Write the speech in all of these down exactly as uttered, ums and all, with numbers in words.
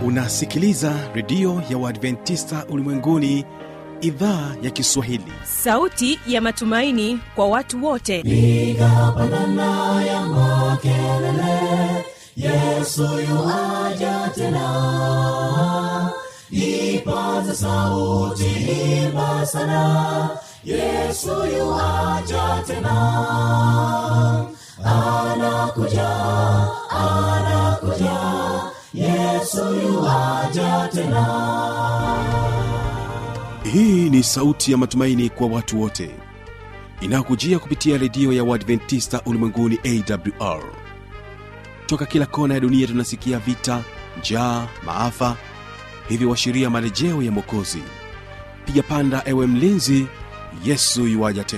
Unasikiliza redio ya Waadventista Ulimwenguni, idhaa ya Kiswahili. Sauti ya matumaini kwa watu wote. Piga pandana ya makelele, Yesu yu aja tena. Ipaza sauti, imba sana, Yesu yu aja tena. Anakuja, anakuja, Yesu yu aja tena. Hii ni sauti ya matumaini kwa watu wote, inakujia kupitia redio ya Waadventista Ulimwenguni A W R. Toka kila kona ya dunia tunasikia vita, njaa, maafa, hivyo washiria marejeo ya Mwokozi. Piga panda ewe mlinzi, Yesu yuaja tena.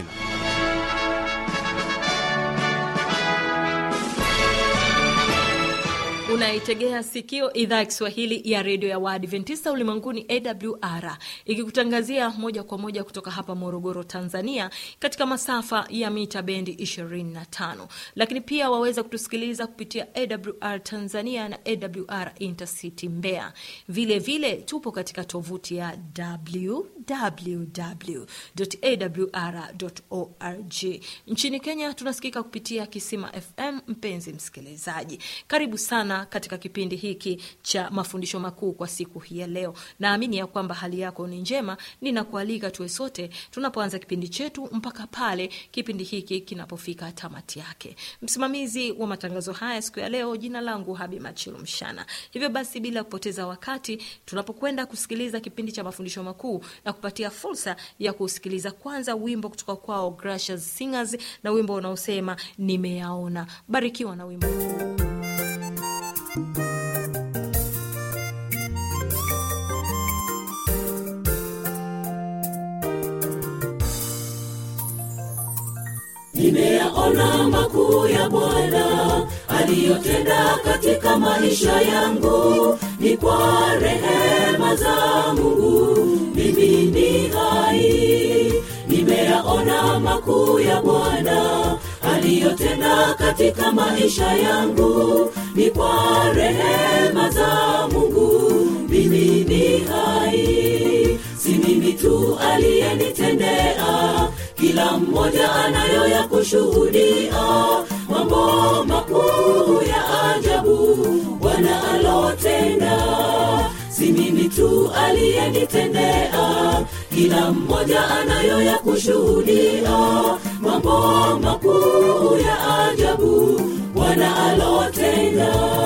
Unaitegea sikio idhaa ya Kiswahili ya redio ya Waadventista Ulimwenguni A W R, ikikutangazia moja kwa moja kutoka hapa Morogoro, Tanzania, katika masafa ya mita bendi ishirini na tano. Lakini pia waweza kutusikiliza kupitia A W R Tanzania na A W R Intercity Mbeya. Vile vile tupo katika tovuti ya w w w dot a w r dot org. Nchini Kenya tunasikika kupitia Kisima F M. Mpenzi msikilizaji, karibu sana katika kipindi hiki cha mafundisho makuu kwa siku hii ya leo. Naamini ya kwamba hali yako ni njema. Ninakualika tuwe sote tunapoanza kipindi chetu mpaka pale kipindi hiki kinapofika tamati yake. Msimamizi wa matangazo haya siku ya leo, jina langu Habi Machilu Mshana. Hivyo basi bila kupoteza wakati, tunapokwenda kusikiliza kipindi cha mafundisho makuu na kupatia fursa ya kusikiliza kwanza wimbo kutoka kwao Gracious Singers na wimbo unaosema Nimeyaona. Barikiwa na wimbo huu. Nimeyaona makuu ya Bwana aliyotenda katika maisha yangu, ni kwa rehema za Mungu mimi ni hai. Nimeyaona makuu ya Bwana aliyotenda katika maisha yangu, ni kwa rehema za Mungu mimi ni hai. Si mimi tu aliyenitendea, kila mmoja anayo ya kushuhudia mambo makuu ya ajabu Bwana alotenda. Si mimi tu aliyenitendea, kila mmoja anayo ya kushuhudia mambo makuu ya ajabu Bwana alotenda.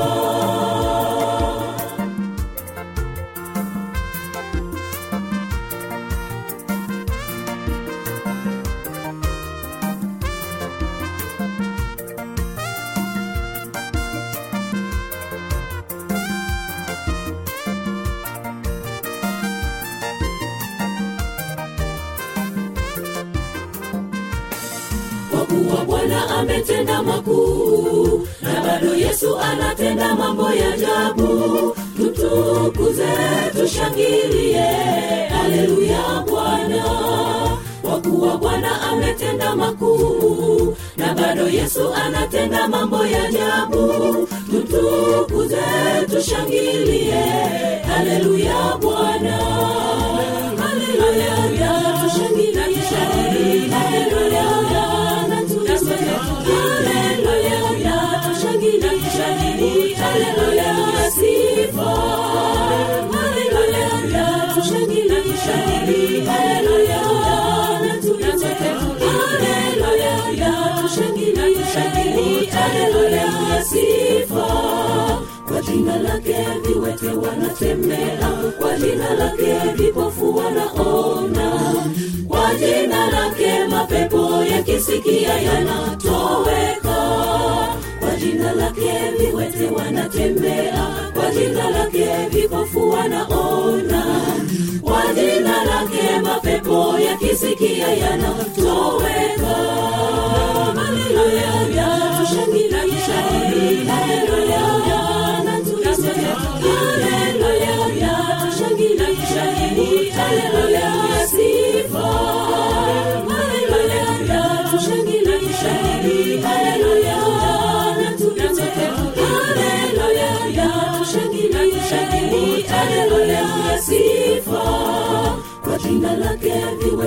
Kwa Bwana ametenda makuu, na bado Yesu anatenda mambo ya ajabu. Tutukuze, tushangilie, haleluya Bwana. Kwa kuwa Bwana ametenda makuu, na bado Yesu anatenda mambo ya ajabu. Tutukuze, tushangilie, haleluya Bwana. Haleluya, tushangilie, haleluya. Haleluya, tushangilie, haleluya, sifa. Haleluya, tushangilie, haleluya, haleluya, tushangilie, haleluya, sifa. Kwa jina lake viwete wanatembea, kwa jina lake vipofu wanaona, kwa jina lake mapepo yakisikia yanatoweka. Kwa jina lake viwete wanatembea, kwa jina lake vipofu wanaona, kwa jina lake mapepo yakisikia yanatoweka. Haleluya, tushangilie, haleluya, haleluya, tushangilie, haleluya, sifa. Haleluya, tushangilie, haleluya, haleluya, tushangilie,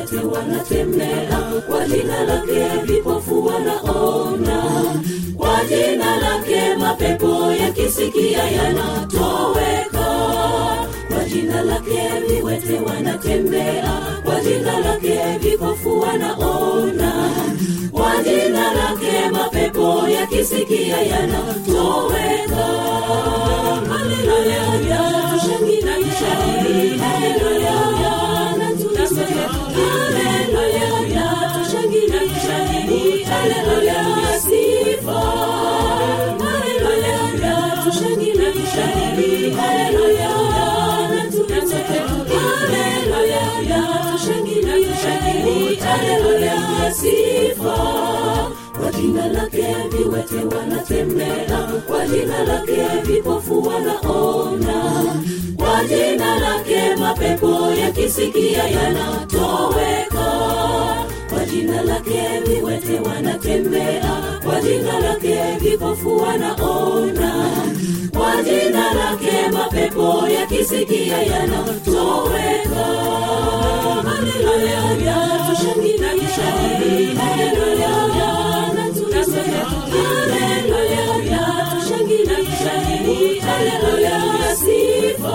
viwete wanatembea, kwa jina lake vipofu wanaona, kwa jina lake mapepo yakisikia yanatoweka, kwa jina lake viwete wanatembea, kwa jina lake vipofu wanaona, kwa jina lake mapepo yakisikia yanatoweka. Haleluya, tushangilie, haleluya, na tunasema haleluya, tushangilie, haleluya, sifa, haleluya, tushangilie, haleluya, na tunasema haleluya, tushangilie, haleluya, sifa. Kwa jina lake viwete wanatembea, kwa jina lake vipofu wanaona, kwa jina lake mapepo yakisikia yanatoweka, kwa jina lake viwete wanatembea, kwa jina lake vipofu wanaona, kwa jina lake mapepo yakisikia yanatoweka. Haleluya, tushangilie, haleluya, haleluya, tushangilie, haleluya, sifa,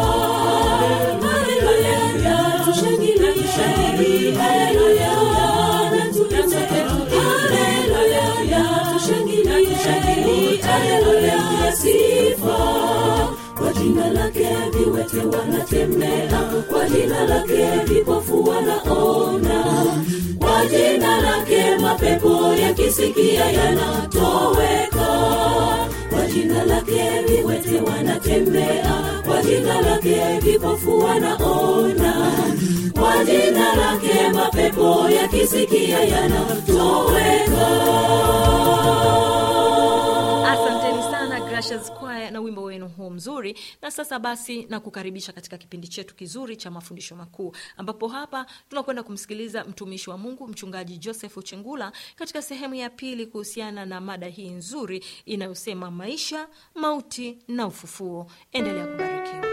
haleluya, tushangilie, haleluya, na tunasema haleluya, tushangilie, haleluya, sifa. Kwa jina lake viwete wanatembea, kwa jina lake vipofu wanaona, kwa jina lake mapepo yakisikia yanatoweka, kwa jina lake viwete wanatembea, kwa jina lake vipofu wanaona, kwa jina lake mapepo yakisikia yanatoweka. Asanteni sana Gracious Choir na wimbo wenu huu mzuri. Na sasa basi na kukaribisha katika kipindi chetu kizuri cha mafundisho makuu, ambapo hapa tunakwenda kumsikiliza mtumishi wa Mungu mchungaji Joseph Chengula katika sehemu ya pili kuhusiana na mada hii nzuri inayosema maisha, mauti na ufufuo. Endelea kubarikiwa.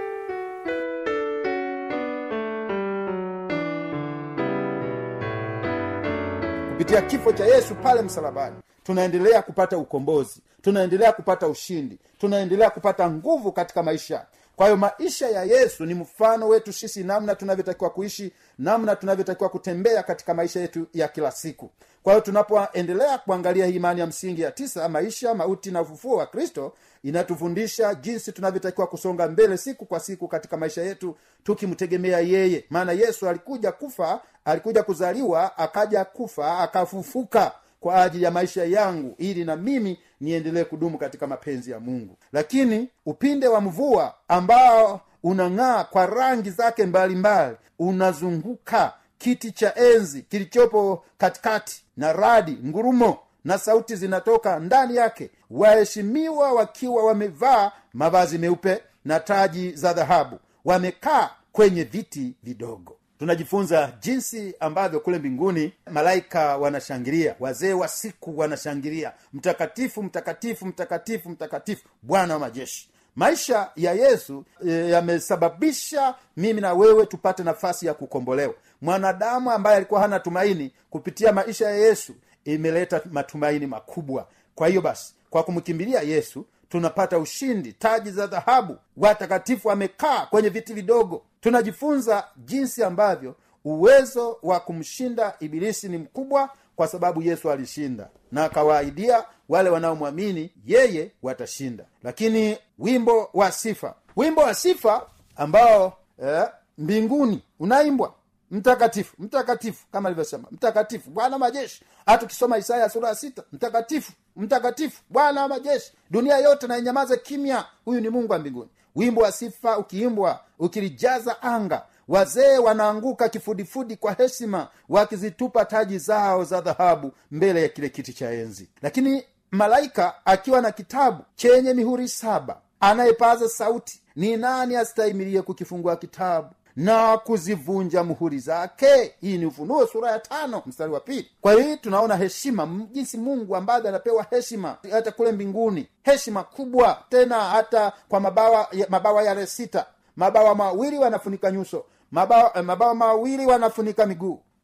Kupitia kifo cha Yesu pale msalabani, tunaendelea kupata ukombozi, tunaendelea kupata ushindi, tunaendelea kupata nguvu katika maisha. Kwa hiyo maisha ya Yesu ni mfano wetu sisi, namna tunavyotakiwa kuishi, namna tunavyotakiwa kutembea katika maisha yetu ya kila siku. Kwa hiyo tunapoendelea kuangalia hii imani ya msingi ya tisa, maisha, mauti na ufufuo wa Kristo, inatufundisha jinsi tunavyotakiwa kusonga mbele siku kwa siku katika maisha yetu tukimtegemea yeye. Maana Yesu alikuja kufa, alikuja kuzaliwa, akaja kufa, akafufuka kwa ajili ya maisha yangu, ili na mimi niendelee kudumu katika mapenzi ya Mungu. Lakini upinde wa mvua ambao unang'aa kwa rangi zake mbalimbali unazunguka kiti cha enzi kilichopo katikati, na radi, ngurumo na sauti zinatoka ndani yake, waheshimiwa wakiwa wamevaa mavazi meupe na taji za dhahabu, wamekaa kwenye viti vidogo. Tunajifunza jinsi ambavyo kule mbinguni malaika wanashangilia, wazee wa siku wanashangilia, mtakatifu mtakatifu mtakatifu mtakatifu Bwana wa majeshi. Maisha ya Yesu e, yamesababisha mimi na wewe tupate nafasi ya kukombolewa. Mwanadamu ambaye alikuwa hana tumaini, kupitia maisha ya Yesu imeleta matumaini makubwa. Kwa hiyo basi, kwa kumkimbilia Yesu tunapata ushindi, taji za dhahabu, watakatifu wamekaa kwenye viti vidogo. Tunajifunza jinsi ambavyo uwezo wa kumshinda ibilisi ni mkubwa, kwa sababu Yesu alishinda na akawaahidia wale wanaomwamini yeye watashinda. Lakini wimbo wa sifa, wimbo wa sifa ambao eh, mbinguni unaimbwa mtakatifu mtakatifu, kama alivyosema mtakatifu Bwana majeshi. Hata ukisoma Isaya sura ya sita, mtakatifu mtakatifu Bwana wa majeshi, dunia yote na inyamaze kimya, huyu ni Mungu wa mbinguni. Wimbo wa sifa ukiimbwa, ukilijaza anga, wazee wanaanguka kifudifudi kwa heshima, wakizitupa taji zao za dhahabu mbele ya kile kiti cha enzi. Lakini malaika akiwa na kitabu chenye mihuri saba anayepaza sauti, ni nani astahimilie kukifungua kitabu na kuzivunja muhuri zake? Hii ni Ufunuo sura ya tano mstari wa pili. Kwa hiyo tunaona heshima, jinsi Mungu ambaye anapewa heshima hata kule mbinguni, heshima kubwa tena, hata kwa mabawa mabawa yale sita. Mabawa mawili wanafunika nyuso, mabawa, mabawa mawili wanafunika miguu,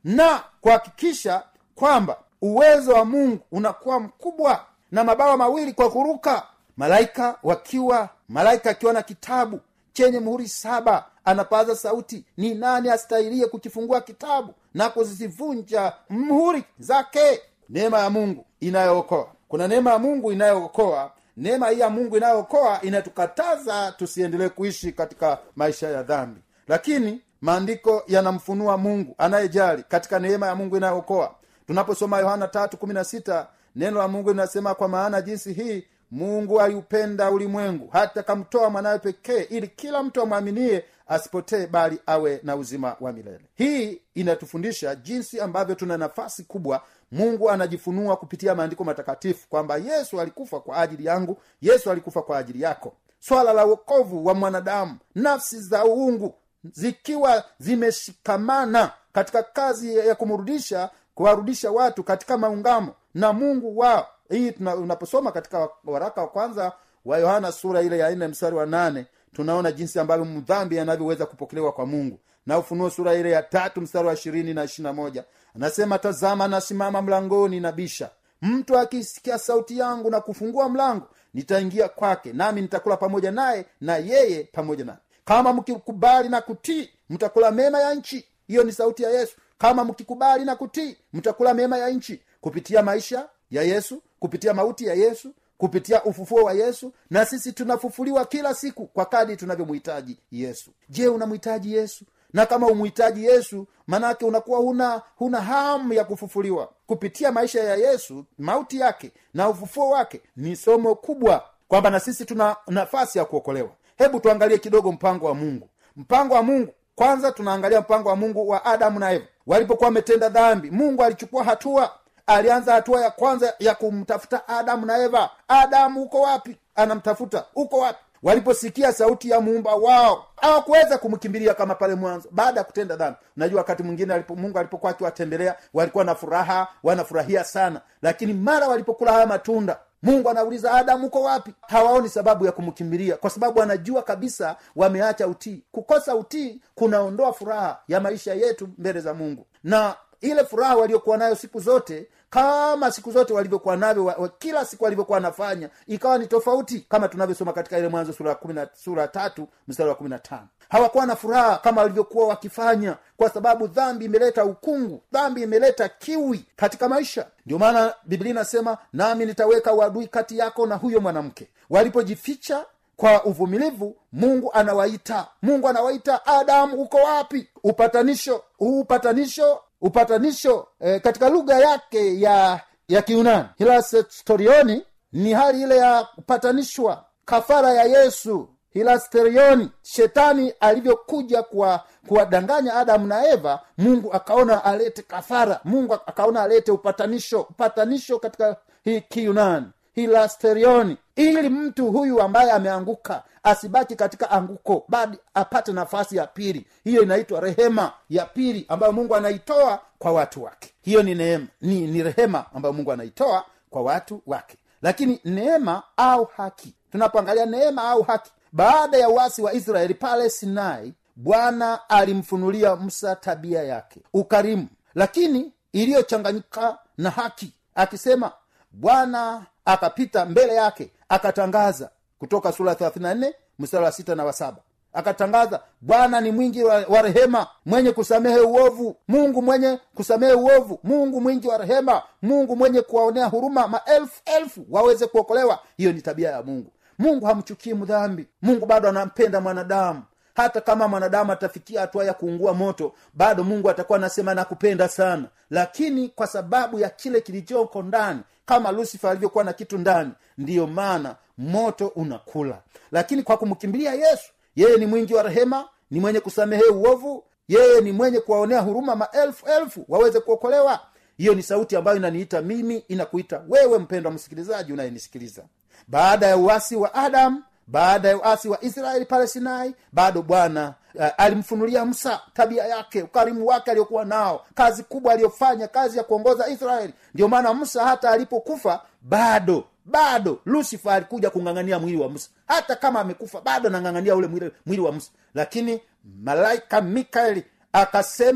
na kuhakikisha kwamba uwezo wa Mungu unakuwa mkubwa, na mabawa mawili kwa kuruka, malaika wakiwa malaika akiwa na kitabu chenye muhuri saba, anapaza sauti, ni nani astahilie kukifungua kitabu na kuzivunja muhuri zake? Neema ya Mungu inayookoa. Kuna neema ya Mungu inayookoa. Neema hii ya Mungu inayookoa inatukataza tusiendelee kuishi katika maisha ya dhambi, lakini maandiko yanamfunua Mungu anayejali katika neema ya Mungu inayookoa. Tunaposoma Yohana tatu kumi na sita, neno la Mungu linasema, kwa maana jinsi hii Mungu aliupenda ulimwengu hata kamtoa mwanawe pekee, ili kila mtu amwaminie asipotee bali awe na uzima wa milele. Hii inatufundisha jinsi ambavyo tuna nafasi kubwa. Mungu anajifunua kupitia maandiko matakatifu kwamba Yesu alikufa kwa ajili yangu, Yesu alikufa kwa ajili yako. Swala la wokovu wa mwanadamu, nafsi za uungu zikiwa zimeshikamana katika kazi ya kumrudisha kuwarudisha watu katika maungamo na Mungu wao. Hii tunaposoma katika waraka wa kwanza wa Yohana sura ile ya nne mstari wa nane, tunaona jinsi ambavyo mdhambi anavyoweza kupokelewa kwa Mungu. Na Ufunuo sura ile ya tatu mstari wa ishirini na ishirini na moja anasema, tazama nasimama mlangoni nabisha, mtu akisikia sauti yangu na kufungua mlango, nitaingia kwake, nami nitakula pamoja naye na yeye pamoja nami. Kama mkikubali na kutii, mtakula mema ya nchi. Hiyo ni sauti ya Yesu. Kama mkikubali na kutii, mtakula mema ya nchi, kupitia maisha ya Yesu, kupitia mauti ya Yesu, kupitia ufufuo wa Yesu. Na sisi tunafufuliwa kila siku kwa kadri tunavyomhitaji Yesu. Je, unamhitaji Yesu? Na kama umhitaji Yesu, manake unakuwa huna huna hamu ya kufufuliwa. Kupitia maisha ya Yesu, mauti yake na ufufuo wake, ni somo kubwa kwamba na sisi tuna nafasi ya kuokolewa. Hebu tuangalie kidogo mpango wa Mungu. Mpango wa Mungu, kwanza tunaangalia mpango wa Mungu wa Adamu na Eva. Walipokuwa wametenda dhambi, Mungu alichukua hatua. Alianza hatua ya kwanza ya kumtafuta Adamu na Eva. Adamu uko wapi? Anamtafuta, uko wapi? Waliposikia sauti ya muumba wao, hawakuweza kumkimbilia kama pale mwanzo baada ya kutenda dhambi. Unajua wakati mwingine alipo Mungu alipokuwa akiwatembelea, walikuwa na furaha, wanafurahia sana, lakini mara walipokula haya matunda, Mungu anauliza, Adamu uko wapi? Hawaoni sababu ya kumkimbilia, kwa sababu anajua kabisa wameacha utii. Kukosa utii kunaondoa furaha ya maisha yetu mbele za Mungu, na ile furaha waliokuwa nayo siku zote, kama siku zote walivyokuwa navyo wa, wa, kila siku walivyokuwa wanafanya, ikawa ni tofauti, kama tunavyosoma katika ile Mwanzo sura kumi na sura tatu mstari wa kumi na tano. Hawakuwa na furaha kama walivyokuwa wakifanya, kwa sababu dhambi imeleta ukungu, dhambi imeleta kiwi katika maisha. Ndio maana Biblia inasema, nami nitaweka uadui kati yako na huyo mwanamke. Walipojificha kwa uvumilivu, Mungu anawaita, Mungu anawaita, Adamu uko wapi? Upatanisho, upatanisho, upatanisho e, katika lugha yake ya ya Kiunani, hilasterioni, ni hali ile ya kupatanishwa, kafara ya Yesu. Hilasterioni, shetani alivyokuja kwa kuwadanganya Adamu na Eva, Mungu akaona alete kafara, Mungu akaona alete upatanisho, upatanisho katika hii Kiunani, hilasterioni, ili mtu huyu ambaye ameanguka asibaki katika anguko, bali apate nafasi ya pili. Hiyo inaitwa rehema ya pili ambayo Mungu anaitoa kwa watu wake. Hiyo ni neema, ni, ni rehema ambayo Mungu anaitoa kwa watu wake. Lakini neema au haki, tunapoangalia neema au haki, baada ya uasi wa Israeli pale Sinai, Bwana alimfunulia Musa tabia yake, ukarimu, lakini iliyochanganyika na haki, akisema, Bwana akapita mbele yake akatangaza, kutoka sura thelathini na nne mstari wa sita na wa saba, akatangaza, Bwana ni mwingi wa, wa rehema, mwenye kusamehe uovu. Mungu mwenye kusamehe uovu, Mungu mwingi wa rehema, Mungu mwenye kuwaonea huruma maelfu elfu waweze kuokolewa. Hiyo ni tabia ya Mungu. Mungu hamchukii mdhambi. Mungu bado anampenda mwanadamu. Hata kama mwanadamu atafikia hatua ya kuungua moto, bado Mungu atakuwa anasema nakupenda sana. Lakini kwa sababu ya kile kilichoko ndani, kama Lucifer alivyokuwa na kitu ndani, ndiyo maana moto unakula. Lakini kwa kumkimbilia Yesu, yeye ni mwingi wa rehema, ni mwenye kusamehe uovu, yeye ni mwenye kuwaonea huruma maelfu elfu waweze kuokolewa. Hiyo ni sauti ambayo inaniita mimi, inakuita wewe mpendwa msikilizaji unayenisikiliza. Baada ya uasi wa Adam, baada ya uasi wa Israeli pale Sinai, bado Bwana uh, alimfunulia Musa tabia yake, ukarimu wake aliokuwa nao, kazi kubwa aliyofanya, kazi ya kuongoza Israeli. Ndio maana Musa hata alipokufa, bado bado Lucifer alikuja kungangania mwili wa Musa. Hata kama amekufa, bado anangangania ule mwili, mwili wa Musa. Lakini malaika Mikaeli akasema,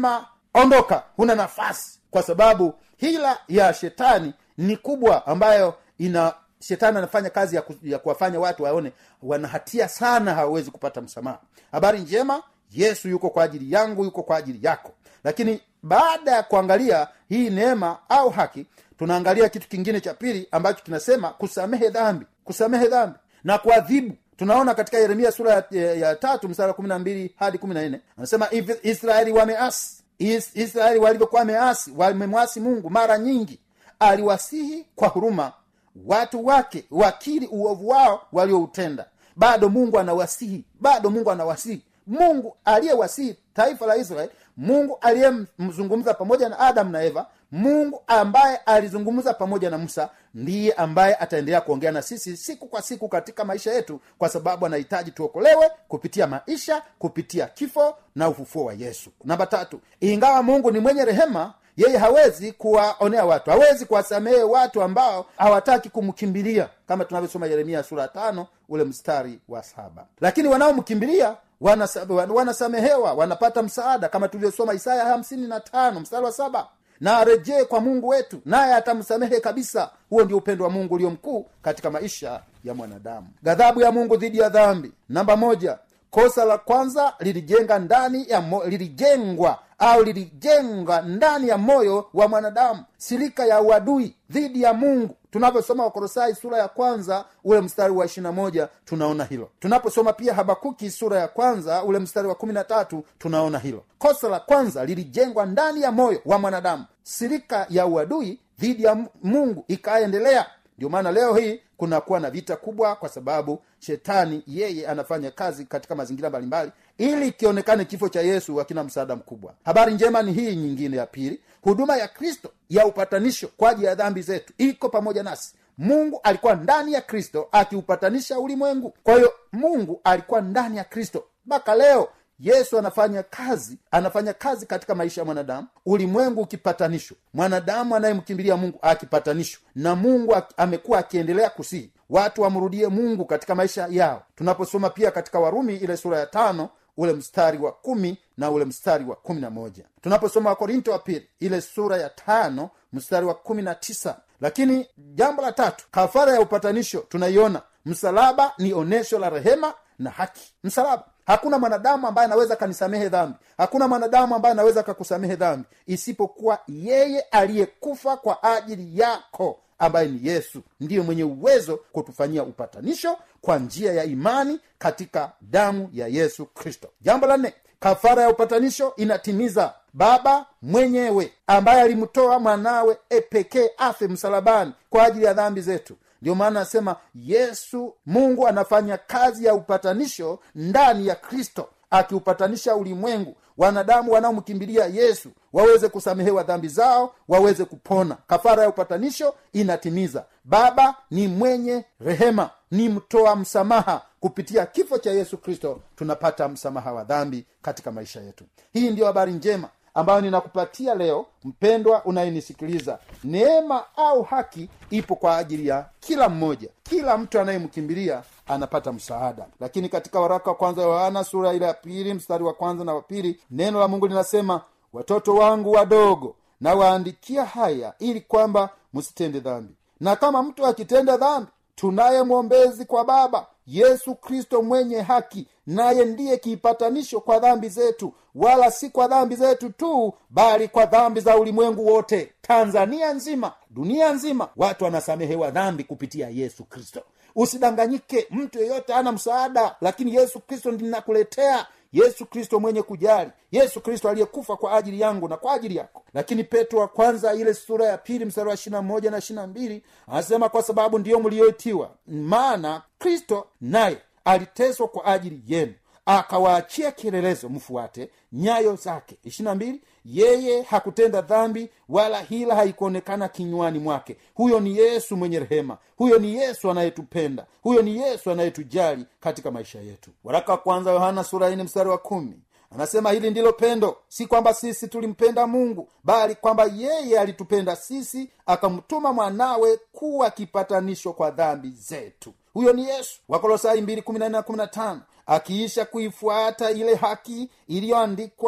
ondoka, huna nafasi. Kwa sababu hila ya shetani ni kubwa, ambayo ina shetani anafanya kazi ya, ku, ya kuwafanya watu waone wana hatia sana, hawawezi kupata msamaha. Habari njema, Yesu yuko kwa ajili yangu, yuko kwa ajili yako. Lakini baada ya kuangalia hii neema au haki, tunaangalia kitu kingine cha pili ambacho kinasema kusamehe dhambi. Kusamehe dhambi na kuadhibu. Tunaona katika Yeremia sura ya, ya, ya tatu mstari wa kumi na mbili hadi kumi na nne anasema, Israeli wameasi, Is, Israeli walivyokuwa wameasi, wamemwasi Mungu mara nyingi, aliwasihi kwa huruma watu wake wakiri uovu wao walioutenda. Bado Mungu anawasihi, bado Mungu anawasihi. Mungu aliyewasihi taifa la Israeli, Mungu aliyemzungumza pamoja na Adam na Eva, Mungu ambaye alizungumza pamoja na Musa, ndiye ambaye ataendelea kuongea na sisi siku kwa siku katika maisha yetu, kwa sababu anahitaji tuokolewe kupitia maisha, kupitia kifo na ufufuo wa Yesu. Namba tatu, ingawa Mungu ni mwenye rehema, yeye hawezi kuwaonea watu, hawezi kuwasamehe watu ambao hawataki kumkimbilia, kama tunavyosoma Yeremia sura tano ule mstari wa saba. Lakini wanaomkimbilia wanasamehewa, wanapata msaada, kama tulivyosoma Isaya hamsini na tano mstari wa saba. Na arejee kwa Mungu wetu, naye atamsamehe kabisa. Huo ndio upendo wa Mungu ulio mkuu katika maisha ya mwanadamu. Ghadhabu ya Mungu dhidi ya dhambi. Namba moja, kosa la kwanza lilijenga ndani ya mo, lilijengwa au lilijenga ndani ya moyo wa mwanadamu silika ya uadui dhidi ya Mungu. Tunaposoma Wakolosai sura ya kwanza ule mstari wa ishirini na moja tunaona hilo. Tunaposoma pia Habakuki sura ya kwanza ule mstari wa kumi na tatu tunaona hilo. Kosa la kwanza lilijengwa ndani ya moyo wa mwanadamu silika ya uadui dhidi ya Mungu, ikaendelea. Ndio maana leo hii kunakuwa na vita kubwa, kwa sababu shetani yeye anafanya kazi katika mazingira mbalimbali ili kionekane kifo cha Yesu hakina msaada mkubwa. Habari njema ni hii nyingine ya pili, huduma ya Kristo ya upatanisho kwa ajili ya dhambi zetu iko pamoja nasi. Mungu alikuwa ndani ya Kristo akiupatanisha ulimwengu. Kwa hiyo Mungu alikuwa ndani ya Kristo. Mpaka leo Yesu anafanya kazi, anafanya kazi katika maisha ya mwanadamu, ulimwengu ukipatanishwa, mwanadamu anayemkimbilia Mungu akipatanishwa, na Mungu amekuwa akiendelea kusihi watu wamrudie Mungu katika maisha yao. Tunaposoma pia katika Warumi ile sura ya tano ule mstari wa kumi na ule mstari wa kumi na moja. Tunaposoma Wakorinto wa pili ile sura ya tano mstari wa kumi na tisa. Lakini jambo la tatu, kafara ya upatanisho, tunaiona msalaba ni onesho la rehema na haki. Msalaba, hakuna mwanadamu ambaye anaweza kanisamehe dhambi, hakuna mwanadamu ambaye anaweza kakusamehe dhambi isipokuwa yeye aliyekufa kwa ajili yako, ambaye ni Yesu. Ndiye mwenye uwezo kutufanyia upatanisho kwa njia ya imani katika damu ya Yesu Kristo. Jambo la nne, kafara ya upatanisho inatimiza Baba mwenyewe ambaye alimtoa mwanawe epekee afe msalabani kwa ajili ya dhambi zetu. Ndio maana nasema Yesu, Mungu anafanya kazi ya upatanisho ndani ya Kristo, akiupatanisha ulimwengu, wanadamu wanaomkimbilia Yesu waweze kusamehewa dhambi zao, waweze kupona. Kafara ya upatanisho inatimiza Baba ni mwenye rehema, ni mtoa msamaha. Kupitia kifo cha Yesu Kristo tunapata msamaha wa dhambi katika maisha yetu. Hii ndio habari njema ambayo ninakupatia leo, mpendwa unayenisikiliza. Neema au haki ipo kwa ajili ya kila mmoja. Kila mtu anayemkimbilia anapata msaada. Lakini katika waraka wa kwanza wa Yohana sura ile ya pili mstari wa kwanza na wa pili, neno la Mungu linasema, watoto wangu wadogo na waandikia haya ili kwamba msitende dhambi. Na kama mtu akitenda dhambi, tunaye mwombezi kwa Baba, Yesu Kristo mwenye haki, naye ndiye kiipatanisho kwa dhambi zetu, wala si kwa dhambi zetu tu, bali kwa dhambi za ulimwengu wote. Tanzania nzima, dunia nzima, watu wanasamehewa dhambi kupitia Yesu Kristo. Usidanganyike, mtu yeyote hana msaada, lakini Yesu Kristo ndiye nakuletea. Yesu Kristo mwenye kujali, Yesu Kristo aliyekufa kwa ajili yangu na kwa ajili yako. Lakini Petro wa kwanza ile sura ya pili mstari wa ishirini na moja na ishirini na mbili anasema, kwa sababu ndiyo mlioitiwa, maana Kristo naye aliteswa kwa ajili yenu, akawaachia kielelezo mfuate nyayo zake. ishirini na mbili, yeye hakutenda dhambi, wala hila haikuonekana kinywani mwake. Huyo ni Yesu mwenye rehema, huyo ni Yesu anayetupenda, huyo ni Yesu anayetujali katika maisha yetu. Waraka wa kwanza Yohana sura nne mstari wa kumi anasema, hili ndilo pendo, si kwamba sisi tulimpenda Mungu, bali kwamba yeye alitupenda sisi, akamtuma mwanawe kuwa kipatanisho kwa dhambi zetu. Huyo ni Yesu. Wakolosai mbili kumi na nne na kumi na tano, akiisha kuifuata ile haki iliyoandikwa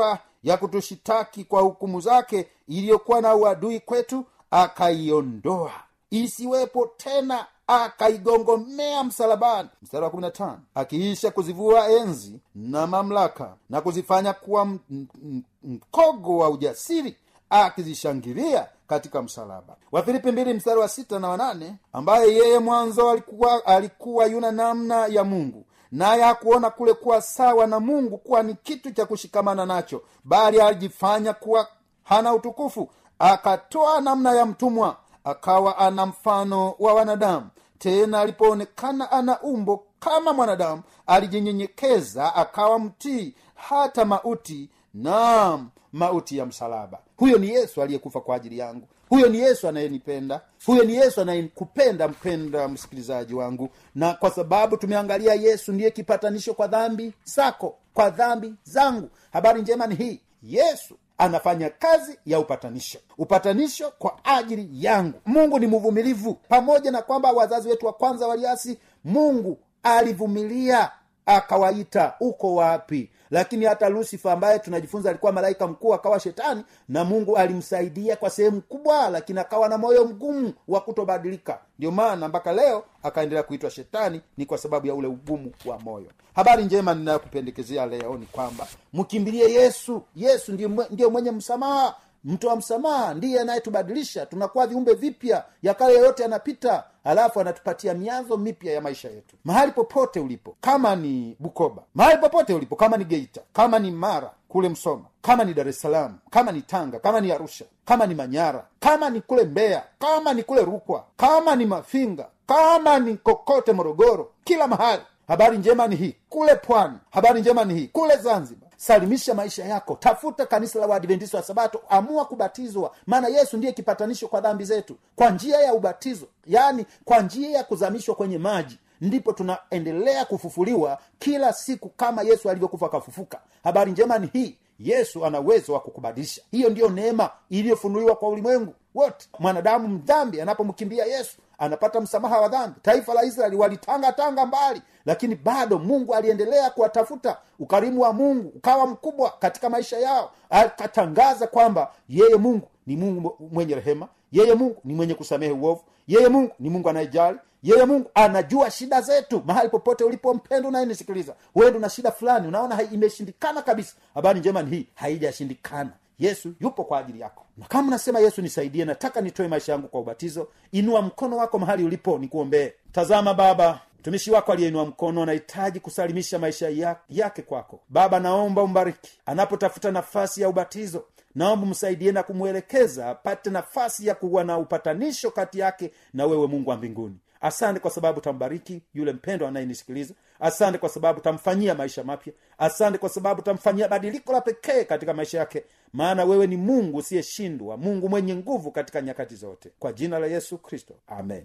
ya kutushitaki kwa hukumu zake iliyokuwa na uadui kwetu, akaiondoa isiwepo tena, akaigongomea msalabani. Mstari wa kumi na tano, akiisha kuzivua enzi na mamlaka na kuzifanya kuwa m- m- mkogo wa ujasiri, akizishangilia katika msalaba. Wafilipi mbili mstari wa sita na wanane, ambaye yeye mwanzo alikuwa alikuwa yuna namna ya Mungu, naye hakuona kule kuwa sawa na Mungu kuwa ni kitu cha kushikamana nacho, bali alijifanya kuwa hana utukufu, akatoa namna ya mtumwa, akawa ana mfano wa wanadamu. Tena alipoonekana ana umbo kama mwanadamu, alijinyenyekeza akawa mtii hata mauti, naam, mauti ya msalaba. Huyo ni Yesu aliyekufa kwa ajili yangu. Huyo ni Yesu anayenipenda. Huyo ni Yesu anayekupenda, mpenda msikilizaji wangu. Na kwa sababu tumeangalia Yesu ndiye kipatanisho kwa dhambi zako, kwa dhambi zangu, habari njema ni hii: Yesu anafanya kazi ya upatanisho, upatanisho kwa ajili yangu. Mungu ni mvumilivu. Pamoja na kwamba wazazi wetu wa kwanza waliasi, Mungu alivumilia, akawaita, uko wapi? Lakini hata Lucifer ambaye tunajifunza alikuwa malaika mkuu, akawa shetani, na Mungu alimsaidia kwa sehemu kubwa, lakini akawa na moyo mgumu wa kutobadilika. Ndio maana mpaka leo akaendelea kuitwa shetani, ni kwa sababu ya ule ugumu wa moyo. Habari njema ninayokupendekezea leo ni kwamba mkimbilie Yesu. Yesu ndiye ndiye mwenye msamaha. Mtu wa msamaha ndiye anayetubadilisha, tunakuwa viumbe vipya, ya kale yote yanapita, alafu anatupatia mianzo mipya ya maisha yetu. Mahali popote ulipo, kama ni Bukoba, mahali popote ulipo, kama ni Geita, kama ni Mara kule Msoma, kama ni Dar es Salaam, kama ni Tanga, kama ni Arusha, kama ni Manyara, kama ni kule Mbeya, kama ni kule Rukwa, kama ni Mafinga, kama ni kokote Morogoro, kila mahali, habari njema ni hii. Kule Pwani, habari njema ni hii. Kule Zanzibar, salimisha maisha yako, tafuta kanisa la Waadventista wa Sabato, amua kubatizwa, maana Yesu ndiye kipatanisho kwa dhambi zetu. Kwa njia ya ubatizo, yani kwa njia ya kuzamishwa kwenye maji, ndipo tunaendelea kufufuliwa kila siku kama Yesu alivyokufa akafufuka. Habari njema ni hii: Yesu ana uwezo wa kukubadilisha. Hiyo ndiyo neema iliyofunuliwa kwa ulimwengu wote. Mwanadamu mdhambi anapomkimbia Yesu anapata msamaha wa dhambi. Taifa la Israeli walitanga tanga mbali, lakini bado Mungu aliendelea kuwatafuta. Ukarimu wa Mungu ukawa mkubwa katika maisha yao. Akatangaza kwamba yeye Mungu ni Mungu mwenye rehema, yeye Mungu ni mwenye kusamehe uovu, yeye Mungu ni Mungu anayejali, yeye Mungu anajua shida zetu. Mahali popote ulipo mpendo na nisikiliza, wewe una shida fulani, unaona imeshindikana kabisa, habari njema ni hii: haijashindikana. Yesu yupo kwa ajili yako. Na kama unasema Yesu nisaidie, nataka nitoe maisha yangu kwa ubatizo, inua mkono wako mahali ulipo nikuombee. Tazama Baba, mtumishi wako aliyeinua mkono anahitaji kusalimisha maisha yake kwako. Baba, naomba umbariki anapotafuta nafasi ya ubatizo. Naomba msaidie na kumwelekeza apate nafasi ya kuwa na upatanisho kati yake na wewe, Mungu wa mbinguni. Asante kwa sababu tambariki yule mpendo anayenisikiliza. Asante kwa sababu tamfanyia maisha mapya. Asante kwa sababu tamfanyia badiliko la pekee katika maisha yake, maana wewe ni Mungu usiyeshindwa, Mungu mwenye nguvu katika nyakati zote. Kwa jina la Yesu Kristo, amen.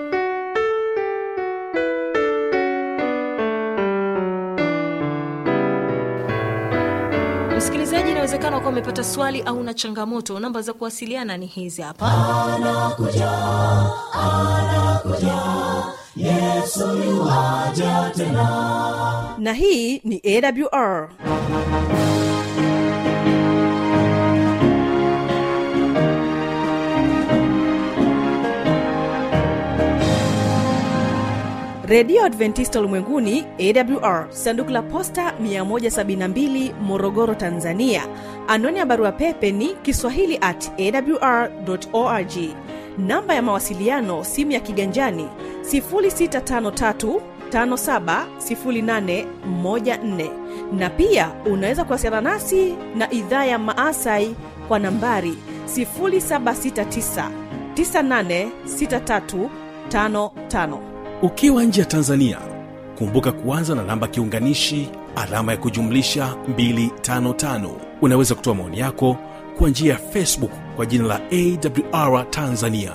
Msikilizaji, inawezekana kwa umepata swali au na changamoto. Namba za kuwasiliana ni hizi hapa. Anakuja, anakuja, Yesu yuaja tena. Na hii ni A W R. Radio Adventista Ulimwenguni A W R, sanduku la posta mia moja sabini na mbili, Morogoro, Tanzania. Anwani ya barua pepe ni kiswahili at a w r dot org. Namba ya mawasiliano simu ya kiganjani sifuri sita tano tatu tano saba sifuri nane moja nne, na pia unaweza kuwasiliana nasi na idhaa ya Maasai kwa nambari sifuri saba sita tisa tisa nane sita tatu tano tano. Ukiwa nje ya Tanzania, kumbuka kuanza na namba kiunganishi alama ya kujumlisha mia tano tano. Unaweza kutoa maoni yako kwa njia ya Facebook kwa jina la A W R Tanzania.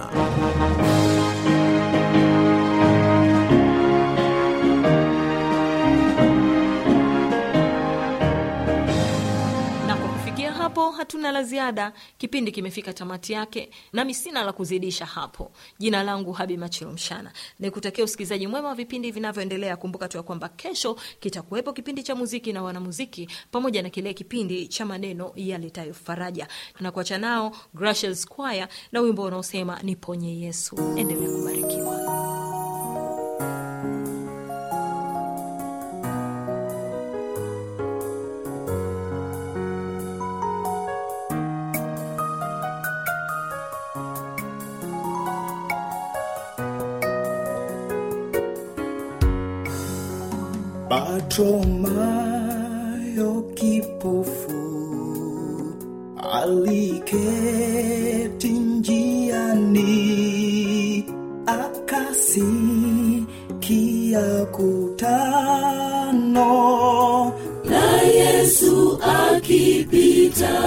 Na kwa kufikia hapo hatuna hatuna la ziada, kipindi kimefika tamati yake, nami sina la kuzidisha hapo. Jina langu Habi Machilo Mshana, nikutakia usikizaji mwema wa vipindi vinavyoendelea. Kumbuka tu kwamba kesho kitakuwepo kipindi cha muziki na wanamuziki, pamoja na kile kipindi cha maneno yaletayo faraja. Tunakuacha nao Gracious Choir na wimbo unaosema Niponye Yesu. Endelea kubarikiwa. Bartimayo kipofu aliketi njiani, akasikia kutano na Yesu akipita,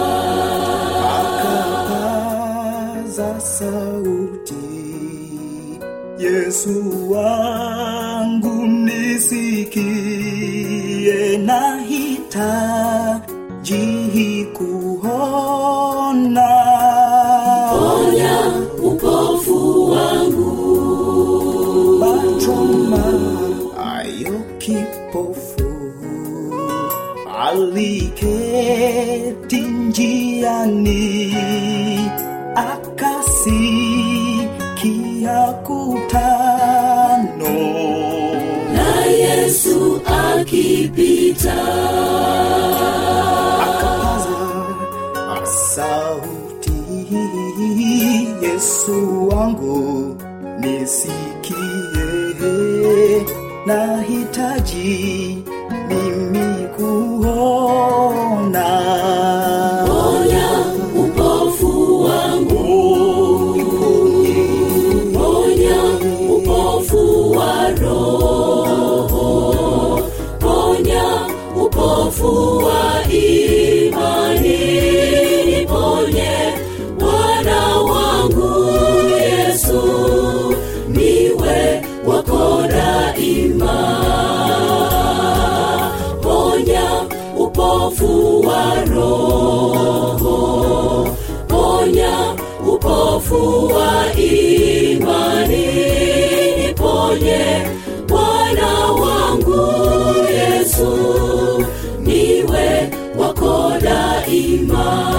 akapaza sauti, Yesu wangu nisikie, nahitaji kuona. Ponya upofu wangu. Bartimayo kipofu aliketi njiani, akasikia kutano na Yesu akipita, akapaza sauti, Yesu wangu nisikie, nahitaji mimi kuona. ponya upofu wangu, ponya upofu wa roho, ponya upofu wa imani, niponye Bwana wangu Yesu, niwe wako daima. Ponya upofu wa roho, ponya upofu wa imani, niponye Bwana wangu Yesu, niwe wako daima.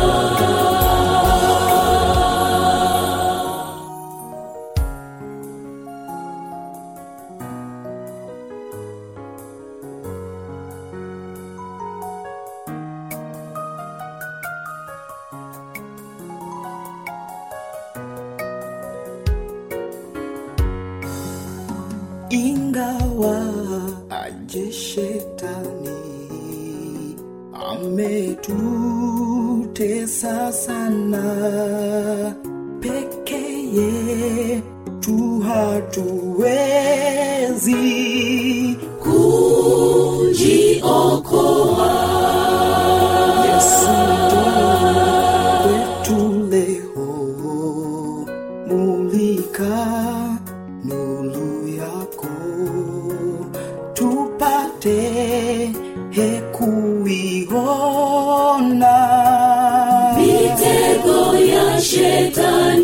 Ingawa aje shetani ametutesa sana, pekeye tu hatuwezi kujiokoa. Yesu wetu leo, mulika nuru yako, tupate hekuiona mitego ya shetani